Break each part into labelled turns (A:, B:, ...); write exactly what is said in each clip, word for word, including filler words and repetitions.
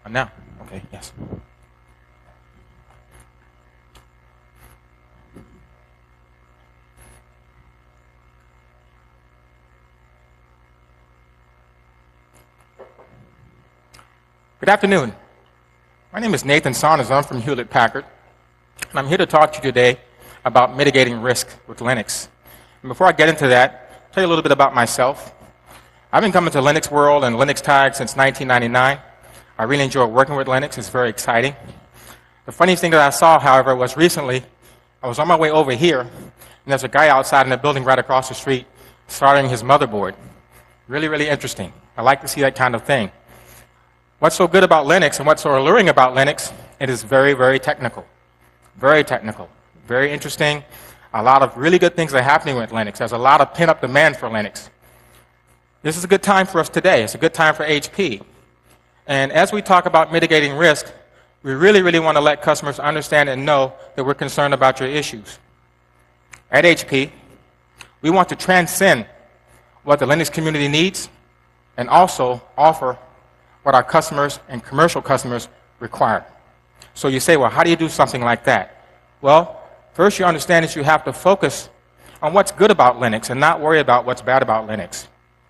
A: Uh, Now, okay, yes. Good afternoon. My name is Nathan Saunders. I'm from Hewlett Packard, and I'm here to talk to you today about mitigating risk with Linux. And before I get into that, I'll tell you a little bit about myself. I've been coming to Linux World and Linux Tag since nineteen ninety-nine. I really enjoy working with Linux. It's very exciting. The funniest thing that I saw, however, was recently I was on my way over here, and there's a guy outside in the building right across the street soldering his motherboard. Really, really interesting. I like to see that kind of thing. What's so good about Linux and what's so alluring about Linux, it is very, very technical. Very technical. Very interesting. A lot of really good things are happening with Linux. There's a lot of pent-up demand for Linux. This is a good time for us today. It's a good time for H P. And as we talk about mitigating risk, we really, really want to let customers understand and know that we're concerned about your issues. At H P, we want to transcend what the Linux community needs and also offer what our customers and commercial customers require. So you say, well, how do you do something like that? Well, first you understand that you have to focus on what's good about Linux and not worry about what's bad about Linux.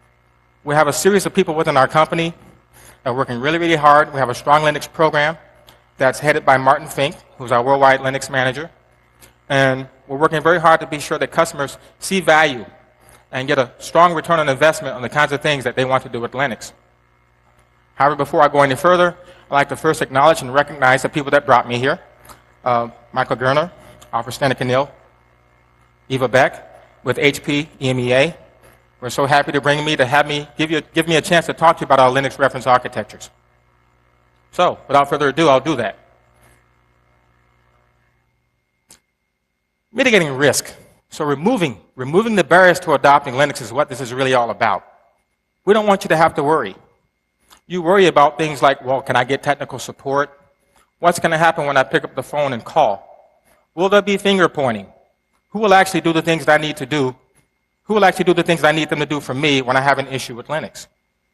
A: We have a series of people within our company that are working really, really hard. We have a strong Linux program that's headed by Martin Fink, who's our worldwide Linux manager. And we're working very hard to be sure that customers see value and get a strong return on investment on the kinds of things that they want to do with Linux. However, before I go any further, I'd like to first acknowledge and recognize the people that brought me here. Uh, Michael Gerner, Alfred Stanek-Anil, Eva Beck with H P E M E A. We're so happy to bring me to have me give, you, give me a chance to talk to you about our Linux reference architectures. So, without further ado, I'll do that. Mitigating risk. So removing, removing the barriers to adopting Linux is what this is really all about. We don't want you to have to worry. You worry about things like, well, can I get technical support? What's going to happen when I pick up the phone and call? Will there be finger pointing? Who will actually do the things that I need to do? Who will actually do the things that I need them to do for me when I have an issue with Linux?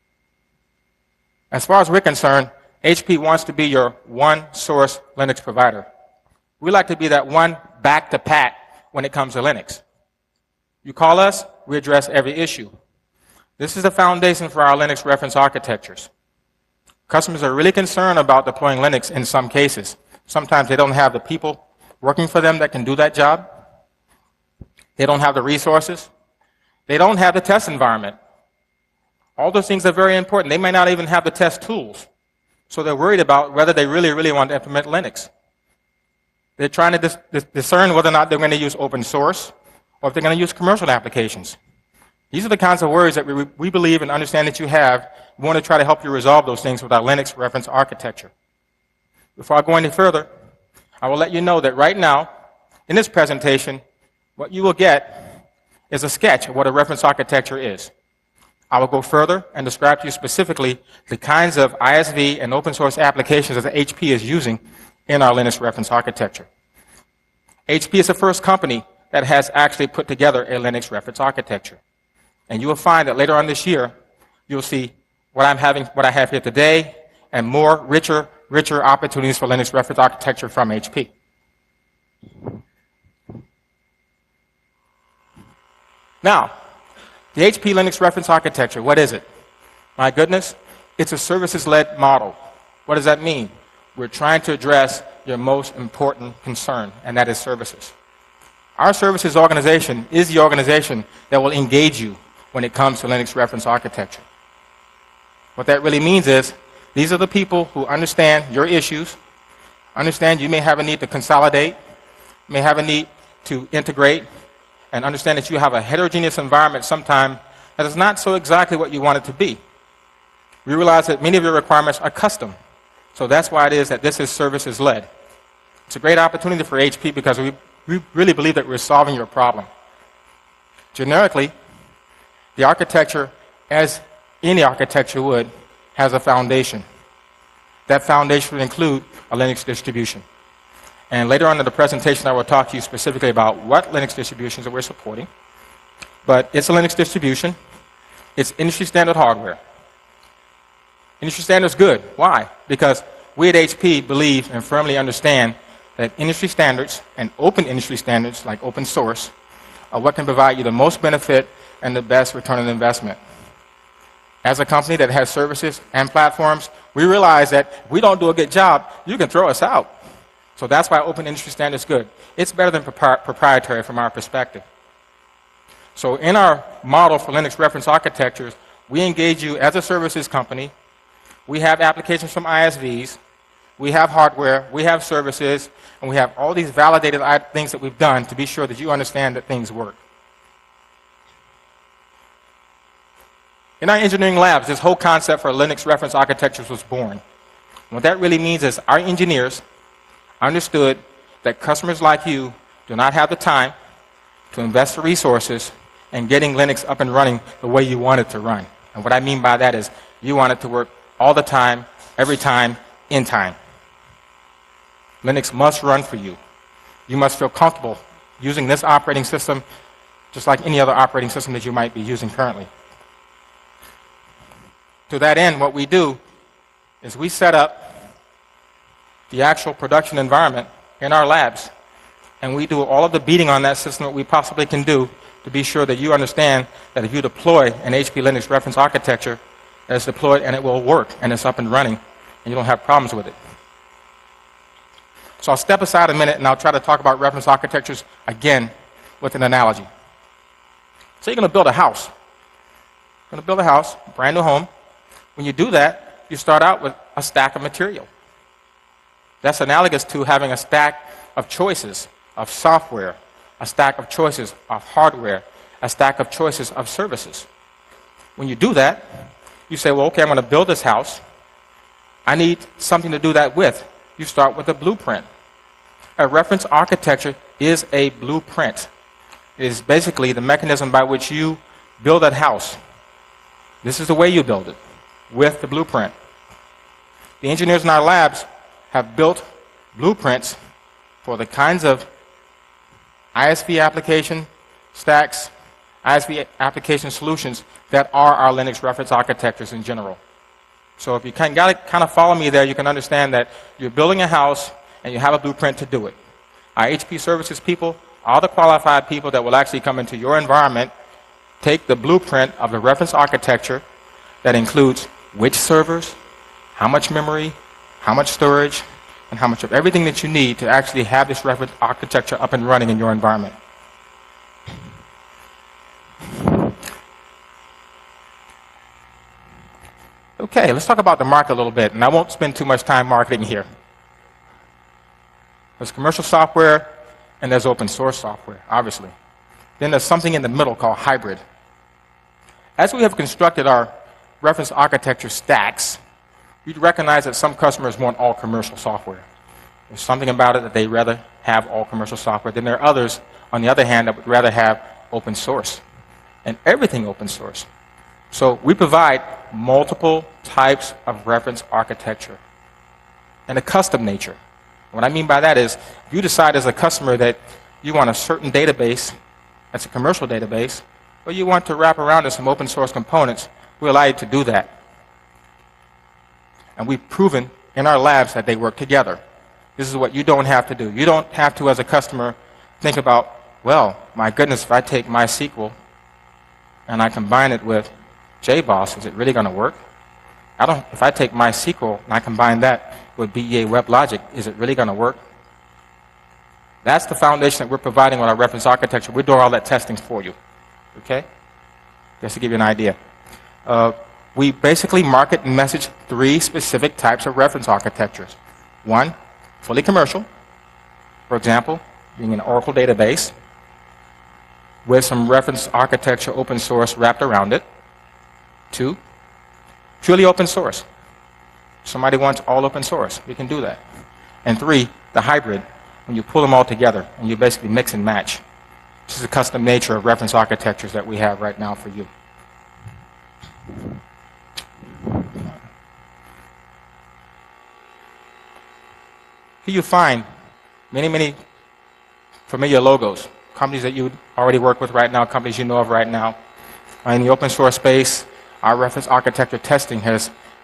A: As far as we're concerned, H P wants to be your one-source Linux provider. We like to be that one back to Pat when it comes to Linux. You call us, we address every issue. This is the foundation for our Linux reference architectures. Customers are really concerned about deploying Linux in some cases. Sometimes they don't have the people working for them that can do that job. They don't have the resources. They don't have the test environment. All those things are very important. They may not even have the test tools. So they're worried about whether they really, really want to implement Linux. They're trying to dis dis discern whether or not they're going to use open source or if they're going to use commercial applications. These are the kinds of worries that we, we believe and understand that you have. We want to try to help you resolve those things with our Linux reference architecture. Before I go any further, I will let you know that right now, in this presentation, what you will get is a sketch of what a reference architecture is. I will go further and describe to you specifically the kinds of I S V and open source applications that H P is using in our Linux reference architecture. H P is the first company that has actually put together a Linux reference architecture. And you will find that later on this year, you'll see what I'm having, what I have here today, and more richer, richer opportunities for Linux reference architecture from H P. Now, the H P Linux reference architecture, what is it? My goodness, it's a services-led model. What does that mean? We're trying to address your most important concern, and that is services. Our services organization is the organization that will engage you when it comes to Linux reference architecture. What that really means is these are the people who understand your issues, understand you may have a need to consolidate, may have a need to integrate, and understand that you have a heterogeneous environment sometime that is not so exactly what you want it to be. We realize that many of your requirements are custom, so that's why it is that this is services-led. It's a great opportunity for H P because we, we really believe that we're solving your problem. Generically, the architecture, as any architecture would, has a foundation. That foundation would include a Linux distribution. And later on in the presentation, I will talk to you specifically about what Linux distributions that we're supporting. But it's a Linux distribution. It's industry standard hardware. Industry standards good. Why? Because we at H P believe and firmly understand that industry standards and open industry standards, like open source, are what can provide you the most benefit and the best return on investment. As a company that has services and platforms, we realize that if we don't do a good job, you can throw us out. So that's why open industry standards is good. It's better than propri- proprietary from our perspective. So in our model for Linux reference architectures, we engage you as a services company. We have applications from I S Vs. We have hardware. We have services. And we have all these validated things that we've done to be sure that you understand that things work. In our engineering labs, this whole concept for Linux reference architectures was born. What that really means is our engineers understood that customers like you do not have the time to invest the resources in getting Linux up and running the way you want it to run. And what I mean by that is you want it to work all the time, every time, in time. Linux must run for you. You must feel comfortable using this operating system just like any other operating system that you might be using currently. To that end, what we do is we set up the actual production environment in our labs, and we do all of the beating on that system that we possibly can do to be sure that you understand that if you deploy an H P Linux reference architecture, that it's deployed and it will work and it's up and running and you don't have problems with it. So I'll step aside a minute and I'll try to talk about reference architectures again with an analogy. So you're going to build a house. You're going to build a house, a brand new home. When you do that, you start out with a stack of material. That's analogous to having a stack of choices of software, a stack of choices of hardware, a stack of choices of services. When you do that, you say, well, okay, I'm going to build this house. I need something to do that with. You start with a blueprint. A reference architecture is a blueprint. It is basically the mechanism by which you build that house. This is the way you build it, with the blueprint. The engineers in our labs have built blueprints for the kinds of I S V application stacks, I S V application solutions that are our Linux reference architectures in general. So if you kind of, kind of follow me there, you can understand that you're building a house and you have a blueprint to do it. Our H P services people are the qualified people that will actually come into your environment, take the blueprint of the reference architecture that includes which servers, how much memory, how much storage, and how much of everything that you need to actually have this reference architecture up and running in your environment. Okay, let's talk about the market a little bit, and I won't spend too much time marketing here. There's commercial software, and there's open source software, obviously. Then there's something in the middle called hybrid. As we have constructed our reference architecture stacks, you'd recognize that some customers want all commercial software. There's something about it that they'd rather have all commercial software. Then there are others, on the other hand, that would rather have open source, and everything open source. So we provide multiple types of reference architecture and a custom nature. What I mean by that is, if you decide as a customer that you want a certain database that's a commercial database, or you want to wrap around to some open source components, we allow you to do that. And we've proven in our labs that they work together. This is what you don't have to do. You don't have to, as a customer, think about, well, my goodness, if I take MySQL and I combine it with J BOSS, is it really going to work? I don't. If I take MySQL and I combine that with B E A WebLogic, is it really going to work? That's the foundation that we're providing with our reference architecture. We're doing all that testing for you. Okay? Just to give you an idea. Uh, we basically market and message three specific types of reference architectures. One, fully commercial. For example, being an Oracle database with some reference architecture open source wrapped around it. Two, purely open source. Somebody wants all open source, we can do that. And three, the hybrid, when you pull them all together and you basically mix and match. This is the custom nature of reference architectures that we have right now for you. Here you find many, many familiar logos, companies that you already work with right now, companies you know of right now. In the open source space, our reference architecture testing has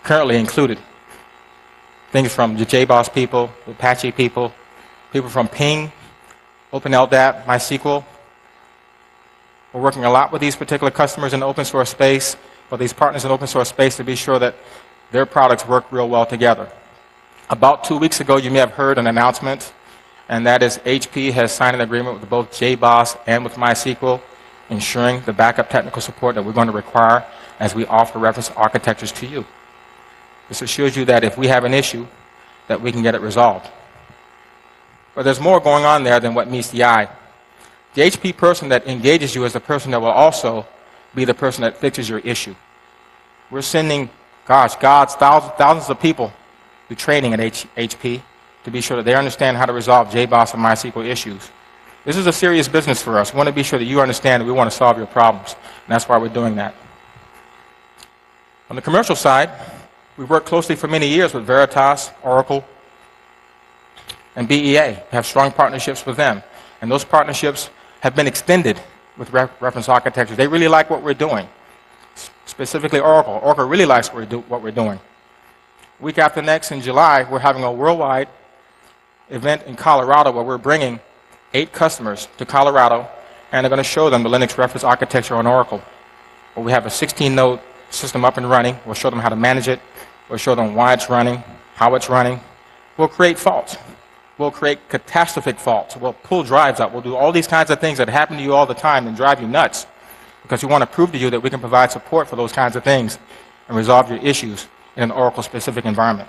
A: currently included. Things from the J BOSS people, the Apache people, people from Ping, OpenLDAP, MySQL. We're working a lot with these particular customers in the open source space, or these partners in the open source space, to be sure that their products work real well together. About two weeks ago, you may have heard an announcement, and that is H P has signed an agreement with both J BOSS and with MySQL, ensuring the backup technical support that we're going to require as we offer reference architectures to you. This assures you that if we have an issue, that we can get it resolved. But there's more going on there than what meets the eye. The H P person that engages you is the person that will also be the person that fixes your issue. We're sending, gosh, God's thousands, thousands of people to training at H HP to be sure that they understand how to resolve J BOSS and MySQL issues. This is a serious business for us. We want to be sure that you understand that we want to solve your problems, and that's why we're doing that. On the commercial side, we've worked closely for many years with Veritas, Oracle, and B E A. We have strong partnerships with them, and those partnerships have been extended with re reference architecture. They really like what we're doing, specifically Oracle. Oracle really likes what we're, do what we're doing. Week after next in July, we're having a worldwide event in Colorado where we're bringing eight customers to Colorado, and they're going to show them the Linux reference architecture on Oracle. Where we have a sixteen node system up and running. We'll show them how to manage it. We'll show them why it's running, how it's running. We'll create faults. We'll create catastrophic faults. We'll pull drives out. We'll do all these kinds of things that happen to you all the time and drive you nuts, because we want to prove to you that we can provide support for those kinds of things and resolve your issues in an Oracle-specific environment.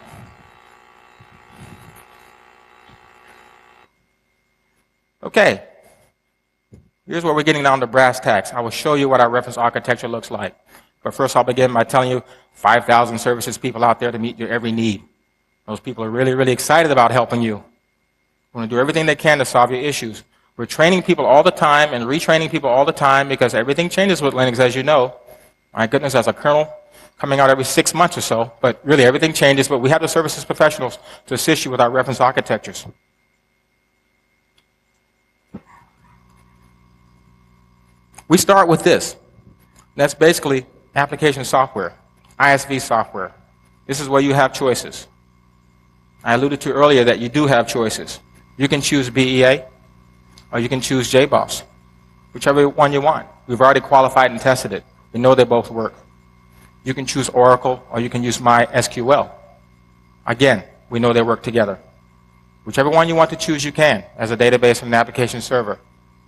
A: Okay, here's where we're getting down to brass tacks. I will show you what our reference architecture looks like. But first I'll begin by telling you five thousand services people out there to meet your every need. Those people are really, really excited about helping you. We want to do everything they can to solve your issues. We're training people all the time and retraining people all the time because everything changes with Linux, as you know. My goodness, as a kernel coming out every six months or so, but really everything changes, but we have the services professionals to assist you with our reference architectures. We start with this. That's basically application software, I S V software. This is where you have choices. I alluded to earlier that you do have choices. You can choose B E A, or you can choose J BOSS, whichever one you want. We've already qualified and tested it. We know they both work. You can choose Oracle, or you can use MySQL. Again, we know they work together. Whichever one you want to choose, you can, as a database and an application server.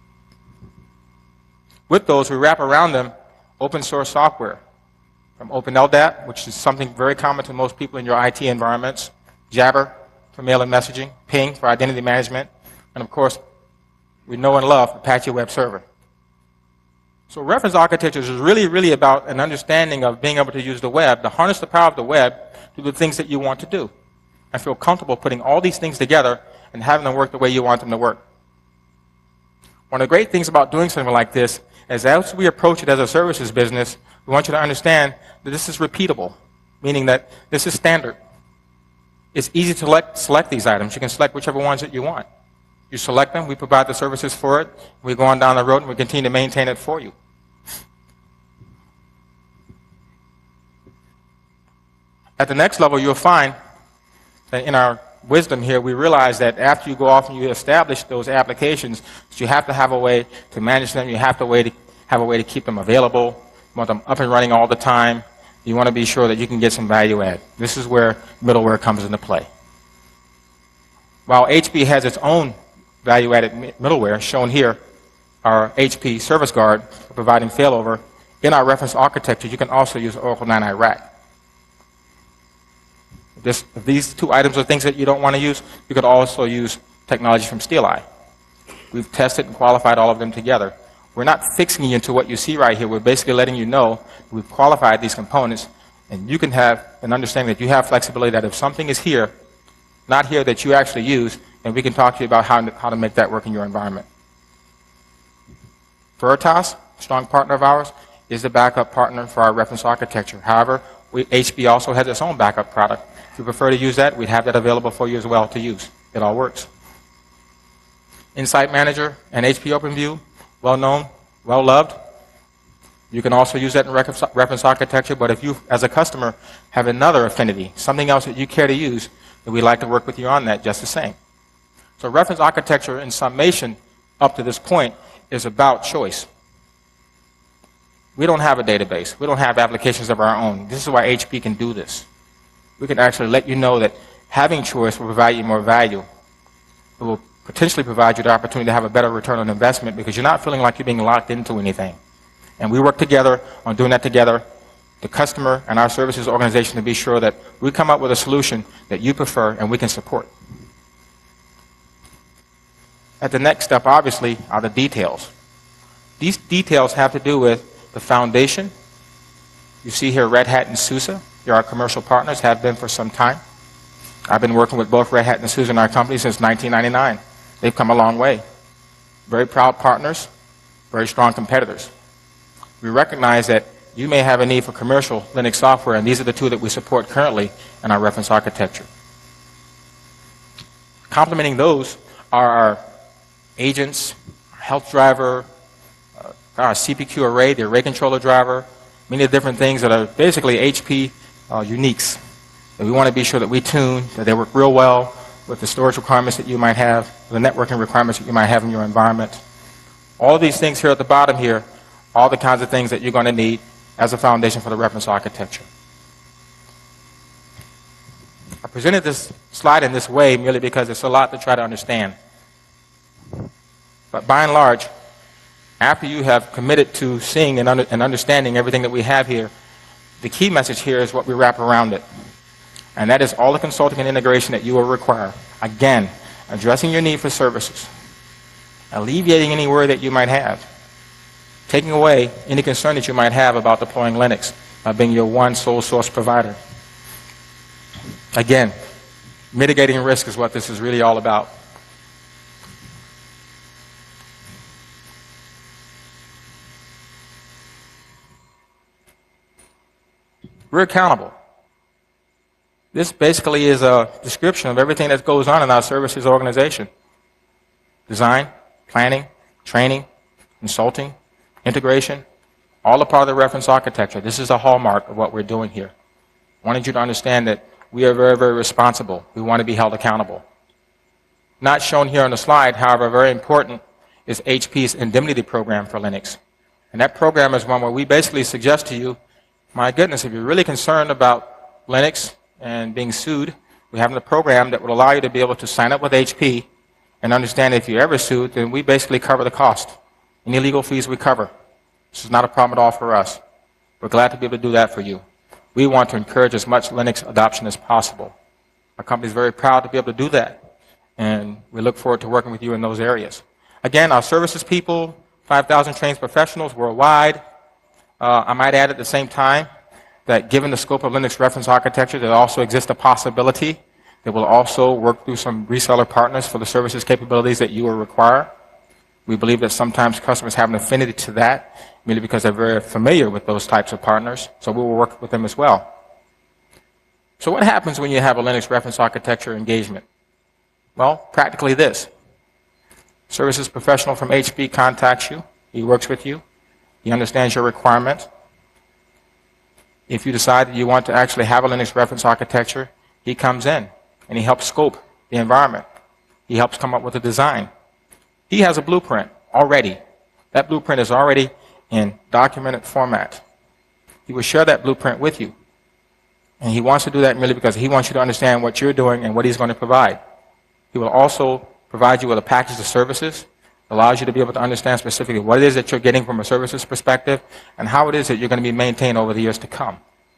A: With those, we wrap around them open source software, from OpenLDAP, which is something very common to most people in your I T environments, Jabber for mail and messaging, Ping for identity management, and of course, we know and love Apache Web Server. So reference architectures is really, really about an understanding of being able to use the web, to harness the power of the web to do the things that you want to do. I feel comfortable putting all these things together and having them work the way you want them to work. One of the great things about doing something like this is as we approach it as a services business, we want you to understand that this is repeatable, meaning that this is standard. It's easy to select, select these items. You can select whichever ones that you want. You select them, we provide the services for it, we go on down the road and we continue to maintain it for you. At the next level, you'll find that in our wisdom here, we realize that after you go off and you establish those applications, you have to have a way to manage them, you have to way to have a way to keep them available, you want them up and running all the time, you want to be sure that you can get some value add. This is where middleware comes into play. While H P has its own value-added middleware, shown here, our H P Service Guard, providing failover, in our reference architecture, you can also use Oracle nine i Rack. This, if these two items are things that you don't want to use, you could also use technology from SteelEye. We've tested and qualified all of them together. We're not fixing you into what you see right here. We're basically letting you know we've qualified these components, and you can have an understanding that you have flexibility that if something is here, not here, that you actually use, and we can talk to you about how to, how to make that work in your environment. Veritas, a strong partner of ours, is the backup partner for our reference architecture. However, we, H P also has its own backup product. If you prefer to use that, we'd have that available for you as well to use. It all works. Insight Manager and H P OpenView, well known, well loved. You can also use that in reference architecture, but if you, as a customer, have another affinity, something else that you care to use, then we'd like to work with you on that just the same. So reference architecture, in summation, up to this point, is about choice. We don't have a database. We don't have applications of our own. This is why H P can do this. We can actually let you know that having choice will provide you more value. It will potentially provide you the opportunity to have a better return on investment because you're not feeling like you're being locked into anything. And we work together on doing that together, the customer and our services organization, to be sure that we come up with a solution that you prefer and we can support. At the next step, obviously, are the details. These details have to do with the foundation. You see here Red Hat and SUSE. They're our commercial partners, have been for some time. I've been working with both Red Hat and SUSE in our company since nineteen ninety-nine. They've come a long way. Very proud partners, very strong competitors. We recognize that you may have a need for commercial Linux software, and these are the two that we support currently in our reference architecture. Complementing those are our agents, our health driver, uh, our C P Q array, the array controller driver, many different things that are basically H P uh, uniques. And we want to be sure that we tune, that they work real well with the storage requirements that you might have, the networking requirements that you might have in your environment. All of these things here at the bottom here, all the kinds of things that you're going to need as a foundation for the reference architecture. I presented this slide in this way merely because it's a lot to try to understand. But by and large, after you have committed to seeing and, under, and understanding everything that we have here, the key message here is what we wrap around it. And that is all the consulting and integration that you will require. Again, addressing your need for services, alleviating any worry that you might have, taking away any concern that you might have about deploying Linux by being your one sole source provider. Again, mitigating risk is what this is really all about. We're accountable. This basically is a description of everything that goes on in our services organization. Design, planning, training, consulting, integration, all a part of the reference architecture. This is a hallmark of what we're doing here. I wanted you to understand that we are very, very responsible. We want to be held accountable. Not shown here on the slide, however, very important, is H P's indemnity program for Linux. And that program is one where we basically suggest to you, my goodness, if you're really concerned about Linux and being sued, we have a program that will allow you to be able to sign up with H P and understand if you're ever sued, then we basically cover the cost. Any legal fees we cover. This is not a problem at all for us. We're glad to be able to do that for you. We want to encourage as much Linux adoption as possible. Our company is very proud to be able to do that, and we look forward to working with you in those areas. Again, our services people, five thousand trained professionals worldwide. Uh, I might add at the same time that given the scope of Linux reference architecture, there also exists a possibility that we'll also work through some reseller partners for the services capabilities that you will require. We believe that sometimes customers have an affinity to that, merely because they're very familiar with those types of partners, so we will work with them as well. So what happens when you have a Linux reference architecture engagement? Well, practically this. Services professional from H P contacts you, he works with you, he understands your requirements. If you decide that you want to actually have a Linux reference architecture, he comes in and he helps scope the environment. He helps come up with a design. He has a blueprint already. That blueprint is already in documented format. He will share that blueprint with you. And he wants to do that merely because he wants you to understand what you're doing and what he's going to provide. He will also provide you with a package of services, allows you to be able to understand specifically what it is that you're getting from a services perspective and how it is that you're going to be maintained over the years to come.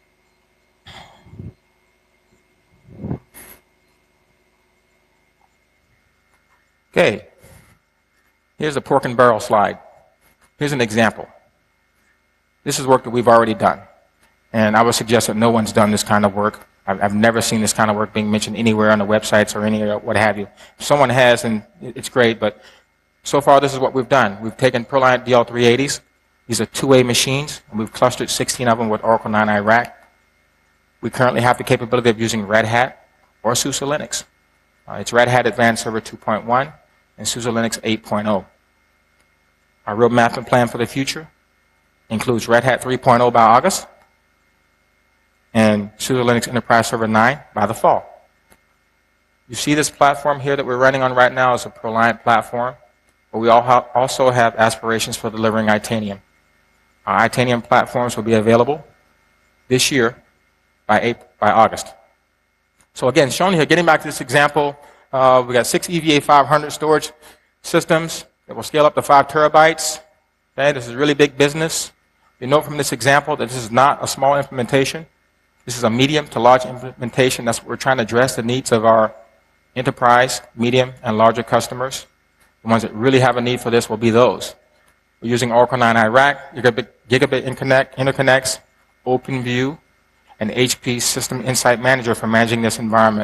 A: Okay. Here's a pork and barrel slide. Here's an example. This is work that we've already done. And I would suggest that no one's done this kind of work. I've, I've never seen this kind of work being mentioned anywhere on the websites or any what have you. If someone has, then it's great, but so far this is what we've done. We've taken ProLiant D L three eighties. These are two-way machines, and we've clustered sixteen of them with Oracle nine i rack. We currently have the capability of using Red Hat or SUSE Linux. Uh, it's Red Hat Advanced Server two point one and SUSE Linux eight point oh. Our roadmap and plan for the future, includes Red Hat three point oh by August and Sudo Linux Enterprise Server nine by the fall. You see this platform here that we're running on right now is a ProLiant platform, but we all ha also have aspirations for delivering Itanium. Our Itanium platforms will be available this year by, April, by August. So again, shown here, getting back to this example, uh, we got six E V A five hundred storage systems that will scale up to five terabytes. Okay, this is really big business. You note from this example that this is not a small implementation. This is a medium to large implementation. That's what we're trying to address the needs of our enterprise, medium, and larger customers. The ones that really have a need for this will be those. We're using Oracle nine i Rack, Gigabit, Gigabit interconnect, interconnects, OpenView, and H P System Insight Manager for managing this environment.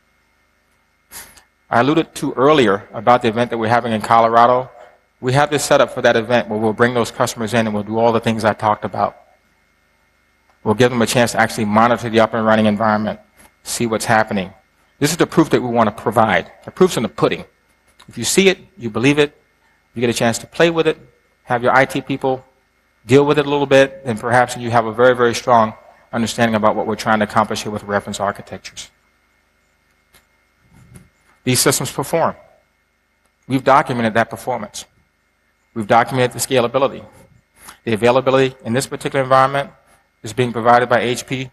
A: I alluded to earlier about the event that we're having in Colorado. We have this set up for that event where we'll bring those customers in and we'll do all the things I talked about. We'll give them a chance to actually monitor the up and running environment, see what's happening. This is the proof that we want to provide. The proof's in the pudding. If you see it, you believe it, you get a chance to play with it, have your I T people deal with it a little bit, and perhaps you have a very, very strong understanding about what we're trying to accomplish here with reference architectures. These systems perform. We've documented that performance. We've documented the scalability. The availability in this particular environment is being provided by H P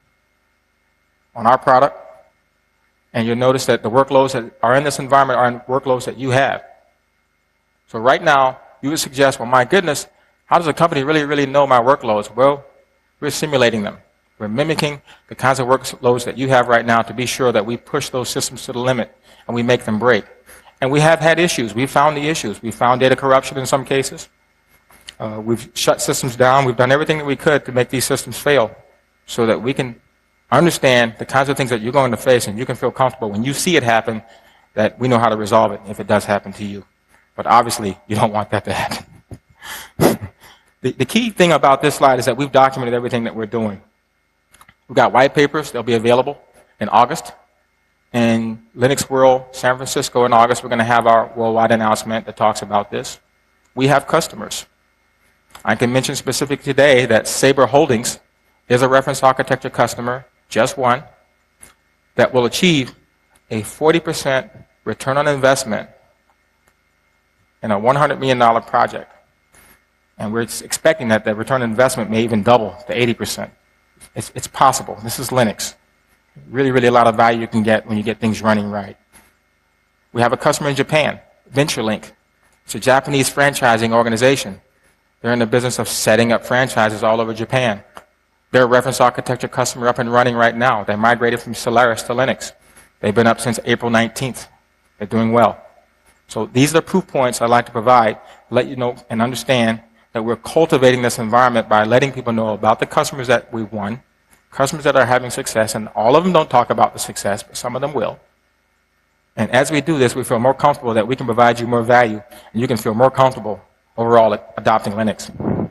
A: on our product. And you'll notice that the workloads that are in this environment are in workloads that you have. So right now, you would suggest, well, my goodness, how does a company really, really know my workloads? Well, we're simulating them. We're mimicking the kinds of workloads that you have right now to be sure that we push those systems to the limit and we make them break. And we have had issues. We've found the issues. We've found data corruption in some cases. Uh, we've shut systems down. We've done everything that we could to make these systems fail so that we can understand the kinds of things that you're going to face and you can feel comfortable when you see it happen that we know how to resolve it if it does happen to you. But obviously, you don't want that to happen. the, the key thing about this slide is that we've documented everything that we're doing. We've got white papers. They'll be available in August. In Linux World San Francisco in August, we're going to have our worldwide announcement that talks about this. We have customers. I can mention specifically today that Sabre Holdings is a reference architecture customer, just one, that will achieve a forty percent return on investment in a one hundred million dollar project. And we're expecting that the return on investment may even double to eighty percent. It's, it's possible. This is Linux. Really, really a lot of value you can get when you get things running right. We have a customer in Japan, VentureLink. It's a Japanese franchising organization. They're in the business of setting up franchises all over Japan. They're a reference architecture customer up and running right now. They migrated from Solaris to Linux. They've been up since April nineteenth. They're doing well. So these are the proof points I'd like to provide, let you know and understand that we're cultivating this environment by letting people know about the customers that we've won, customers that are having success, and all of them don't talk about the success, but some of them will. And as we do this, we feel more comfortable that we can provide you more value, and you can feel more comfortable overall at adopting Linux.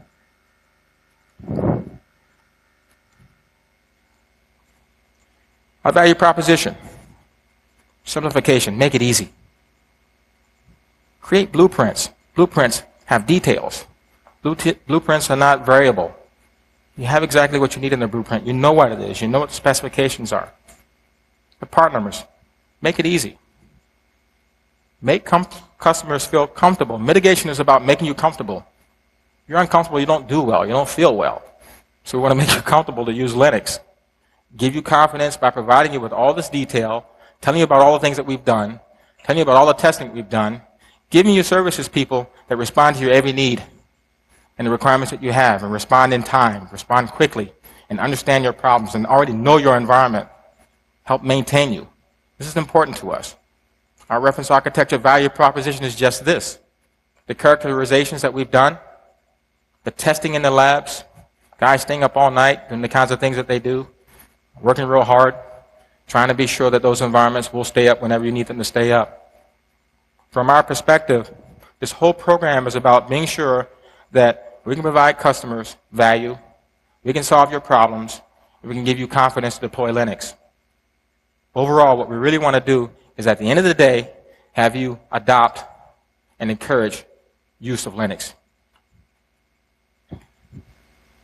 A: Our value proposition, simplification, make it easy. Create blueprints. Blueprints have details. Blueprints are not variable. You have exactly what you need in the blueprint. You know what it is. You know what the specifications are. The part numbers. Make it easy. Make customers feel comfortable. Mitigation is about making you comfortable. If you're uncomfortable, you don't do well. You don't feel well. So we want to make you comfortable to use Linux. Give you confidence by providing you with all this detail, telling you about all the things that we've done, telling you about all the testing that we've done, giving you services people that respond to your every need and the requirements that you have, and respond in time, respond quickly, and understand your problems, and already know your environment, help maintain you. This is important to us. Our reference architecture value proposition is just this. The characterizations that we've done, the testing in the labs, guys staying up all night doing the kinds of things that they do, working real hard, trying to be sure that those environments will stay up whenever you need them to stay up. From our perspective, this whole program is about being sure that we can provide customers value, we can solve your problems, and we can give you confidence to deploy Linux. Overall, what we really want to do is at the end of the day, have you adopt and encourage use of Linux.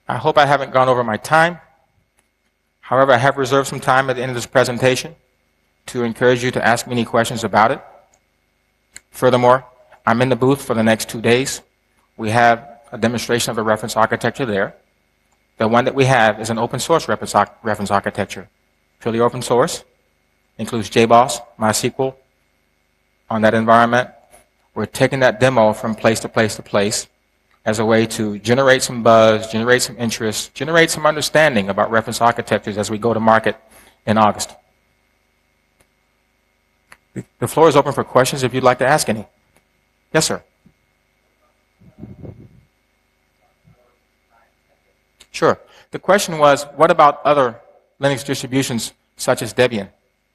A: I hope I haven't gone over my time. However, I have reserved some time at the end of this presentation to encourage you to ask me any questions about it. Furthermore, I'm in the booth for the next two days. We have a demonstration of the reference architecture there. The one that we have is an open source reference, reference architecture. Purely open source, includes J BOSS, MySQL on that environment. We're taking that demo from place to place to place as a way to generate some buzz, generate some interest, generate some understanding about reference architectures as we go to market in August. The floor is open for questions if you'd like to ask any. Yes, sir. Sure. The question was, what about other Linux distributions such as Debian?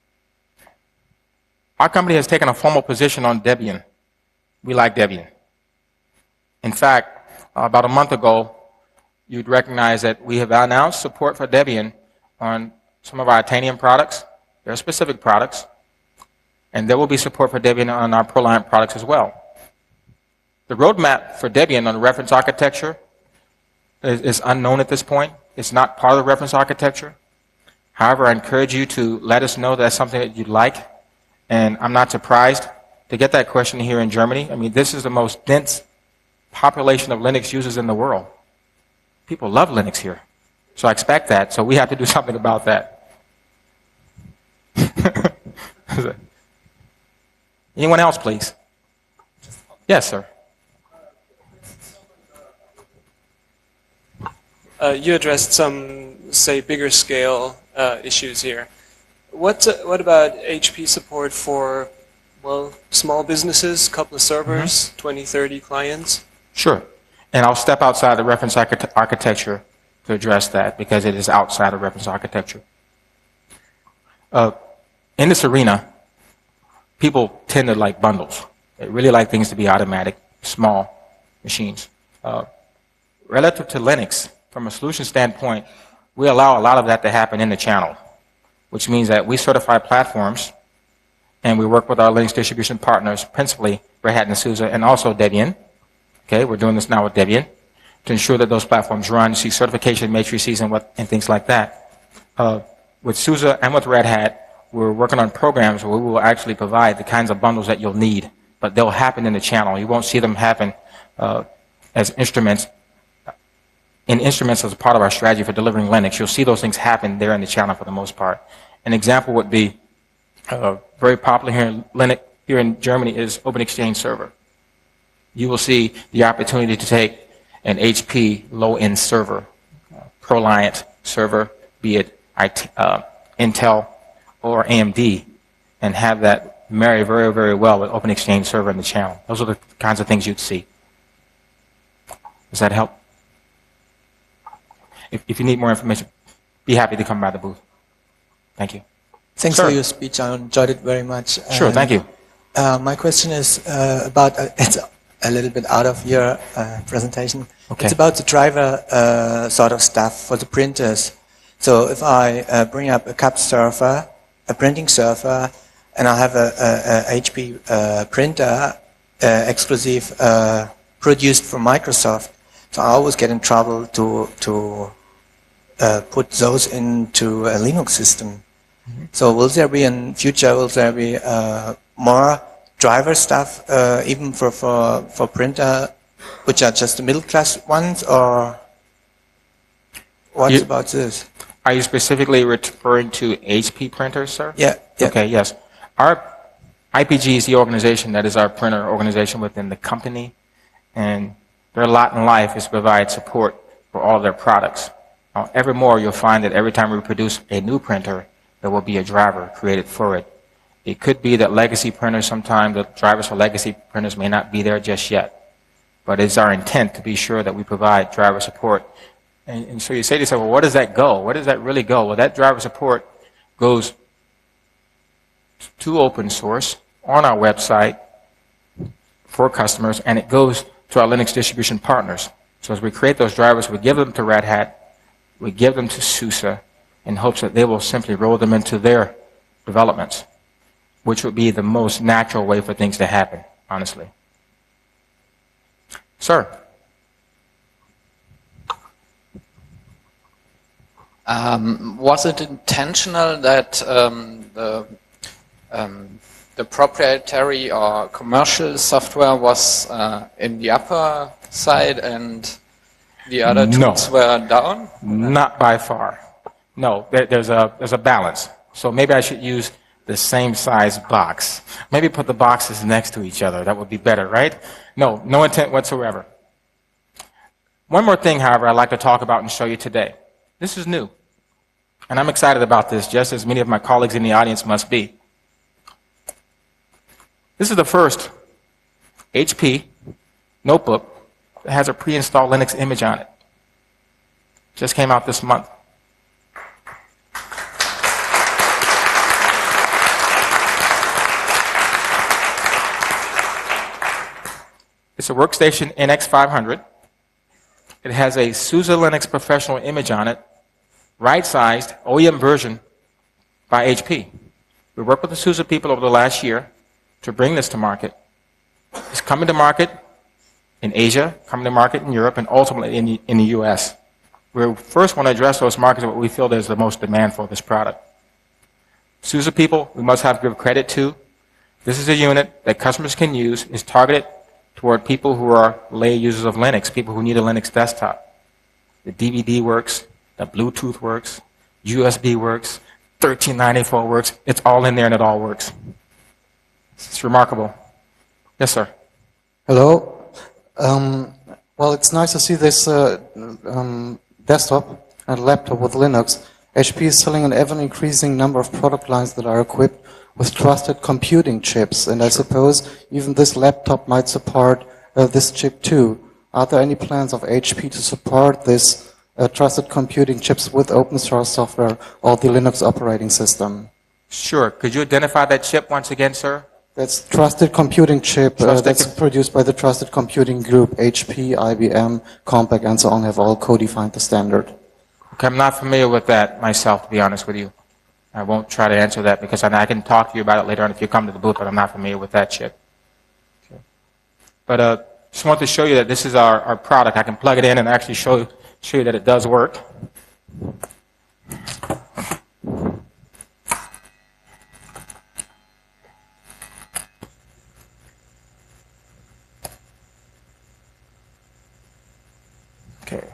A: Our company has taken a formal position on Debian. We like Debian. In fact, about a month ago, you'd recognize that we have announced support for Debian on some of our Itanium products. There are specific products. And there will be support for Debian on our ProLiant products as well. The roadmap for Debian on the reference architecture is, is unknown at this point. It's not part of the reference architecture. However, I encourage you to let us know that's something that you'd like. And I'm not surprised to get that question here in Germany. I mean, this is the most dense population of Linux users in the world. People love Linux here. So I expect that. So we have to do something about that. Anyone else, please? Yes, sir.
B: Uh, you addressed some, say, bigger scale uh, issues here. What, uh, what about H P support for, well, small businesses, couple of servers, mm-hmm. twenty, thirty clients?
A: Sure. And I'll step outside the reference archi- architecture to address that because it is outside of reference architecture. Uh, in this arena, people tend to like bundles. They really like things to be automatic, small machines. Uh, relative to Linux, from a solution standpoint, we allow a lot of that to happen in the channel, which means that we certify platforms and we work with our Linux distribution partners, principally Red Hat and SUSE, and also Debian. Okay, we're doing this now with Debian to ensure that those platforms run. You see certification matrices and, what, and things like that. Uh, with SUSE and with Red Hat, we're working on programs where we will actually provide the kinds of bundles that you'll need, but they'll happen in the channel. You won't see them happen uh, as instruments, in instruments as a part of our strategy for delivering Linux. You'll see those things happen there in the channel for the most part. An example would be uh, very popular here in Linux, here in Germany is OpenExchange Server. You will see the opportunity to take an H P low-end server, uh, ProLiant server, be it uh, Intel or A M D, and have that marry very, very well with OpenExchange Server in the channel. Those are the kinds of things you'd see. Does that help? If, if you need more information, be happy to come by the booth. Thank you.
C: Thanks
A: Sir.
C: for your speech. I enjoyed it very much.
A: Sure,
C: And,
A: thank you.
C: Uh, my question is uh, about, uh, it's a little bit out of your uh, presentation.
A: Okay.
C: It's about the driver uh, sort of stuff for the printers. So if I uh, bring up a C U P server, a printing server, and I have a, a, a H P uh, printer, uh, exclusive, uh, produced from Microsoft, so I always get in trouble to, to uh, put those into a Linux system. Mm-hmm. So will there be in future, will there be uh, more driver stuff, uh, even for, for, for printer, which are just the middle class ones, or what
A: you,
C: about this?
A: Are you specifically referring to H P printers, sir?
C: Yeah, yeah.
A: Okay, yes. Our I P G is the organization that is our printer organization within the company, and their lot in life is to provide support for all of their products. Uh, ever more, you'll find that every time we produce a new printer, there will be a driver created for it. It could be that legacy printers, sometimes the drivers for legacy printers may not be there just yet. But it's our intent to be sure that we provide driver support. And, and so you say to yourself, well, where does that go? Where does that really go? Well, that driver support goes to open source on our website for customers, and it goes to our Linux distribution partners. So as we create those drivers, we give them to Red Hat, we give them to SUSE, in hopes that they will simply roll them into their developments, which would be the most natural way for things to happen, honestly. Sir?
D: Um, was it intentional that um, the um, the proprietary or commercial software was uh, in the upper side and the other
A: No.
D: tools were down?
A: Not by far. No, there, there's a there's a balance. So maybe I should use the same size box. Maybe put the boxes next to each other. That would be better, right? No, no intent whatsoever. One more thing, however, I'd like to talk about and show you today. This is new. And I'm excited about this, just as many of my colleagues in the audience must be. This is the first H P notebook that has a pre-installed Linux image on it. Just came out this month. It's a Workstation N X five hundred. It has a SUSE Linux Professional image on it, right-sized, O E M version by H P. We worked with the SUSE people over the last year to bring this to market. It's coming to market in Asia, coming to market in Europe, and ultimately in the, in the U S. We first want to address those markets where we feel there's the most demand for this product. SUSE people, we must have to give credit to. This is a unit that customers can use. It's targeted toward people who are lay users of Linux, people who need a Linux desktop. The D V D works, the Bluetooth works, U S B works, thirteen ninety-four works. It's all in there and it all works. It's remarkable. Yes, sir.
E: Hello. Um, well, it's nice to see this uh, um, desktop and laptop with Linux. H P is selling an ever-increasing number of product lines that are equipped with trusted computing chips, and I suppose even this laptop might support uh, this chip too. Are there any plans of H P to support this uh, trusted computing chips with open source software or the Linux operating system?
A: Sure. Could you identify that chip once again, sir?
E: That's trusted computing chip uh,
A: Trusted
E: that's
A: com-
E: produced by the Trusted Computing Group. H P, I B M, Compaq, and so on have all co-defined the standard.
A: Okay, I'm not familiar with that myself, to be honest with you. I won't try to answer that because I can talk to you about it later on if you come to the booth, but I'm not familiar with that chip. Okay. But uh, just want to show you that this is our, our product. I can plug it in and actually show, show you that it does work. Okay.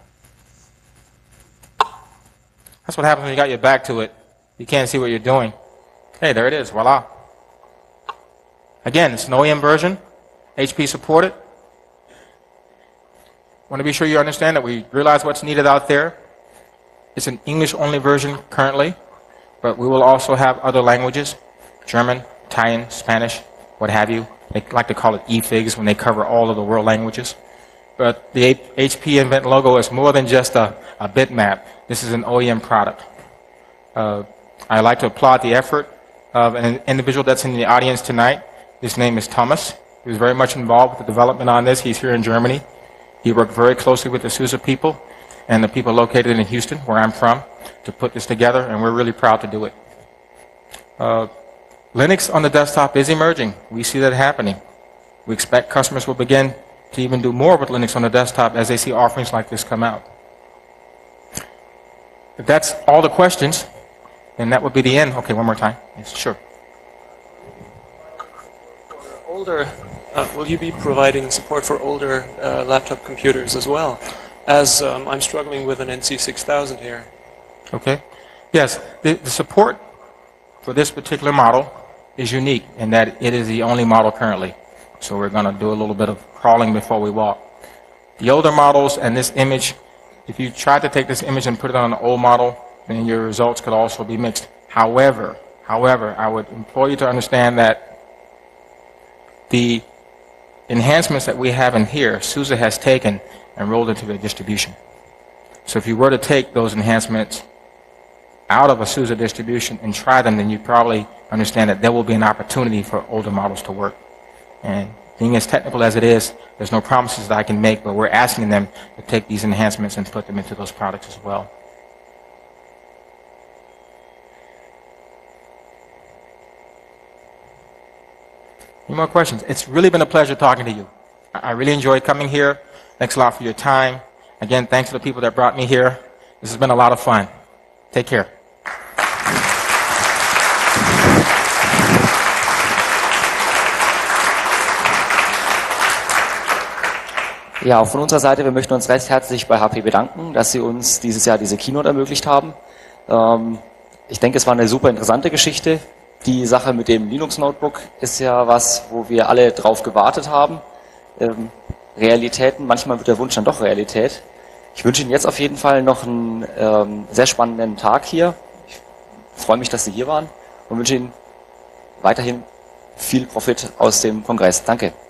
A: That's what happens when you got your back to it. You can't see what you're doing. Hey, there it is. Voila. Again, it's an O E M version. H P supported. Want to be sure you understand that we realize what's needed out there. It's an English-only version currently, but we will also have other languages, German, Italian, Spanish, what have you. They like to call it E FIGS when they cover all of the world languages. But the H P Invent logo is more than just a, a bitmap. This is an O E M product. Uh, I'd like to applaud the effort of an individual that's in the audience tonight. His name is Thomas. He was very much involved with the development on this. He's here in Germany. He worked very closely with the SUSE people and the people located in Houston, where I'm from, to put this together, and we're really proud to do it. Uh, Linux on the desktop is emerging. We see that happening. We expect customers will begin to even do more with Linux on the desktop as they see offerings like this come out. If that's all the questions, then that would be the end. Okay, one more time. Yes, sure.
B: For older, uh, will you be providing support for older uh, laptop computers as well? As um, I'm struggling with an N C six thousand here.
A: Okay. Yes, the, the support for this particular model is unique in that it is the only model currently. So we're going to do a little bit of crawling before we walk. The older models and this image, if you try to take this image and put it on an old model, then your results could also be mixed. However, however, I would implore you to understand that the enhancements that we have in here, SUSE has taken and rolled into their distribution. So if you were to take those enhancements out of a SUSE distribution and try them, then you probably understand that there will be an opportunity for older models to work. And being as technical as it is, there's no promises that I can make, but we're asking them to take these enhancements and put them into those products as well. Any more questions? It's really been a pleasure talking to you. I really enjoyed coming here. Thanks a lot for your time. Again, thanks to the people that brought me here. This has been a lot of fun. Take care.
F: Ja, auch von unserer Seite, wir möchten uns recht herzlich bei H P bedanken, dass Sie uns dieses Jahr diese Keynote ermöglicht haben. Ähm, ich denke, es war eine super interessante Geschichte. Die Sache mit dem Linux-Notebook ist ja was, wo wir alle drauf gewartet haben. Ähm, Realitäten, manchmal wird der Wunsch dann doch Realität. Ich wünsche Ihnen jetzt auf jeden Fall noch einen ähm, sehr spannenden Tag hier. Ich freue mich, dass Sie hier waren und wünsche Ihnen weiterhin viel Profit aus dem Kongress. Danke.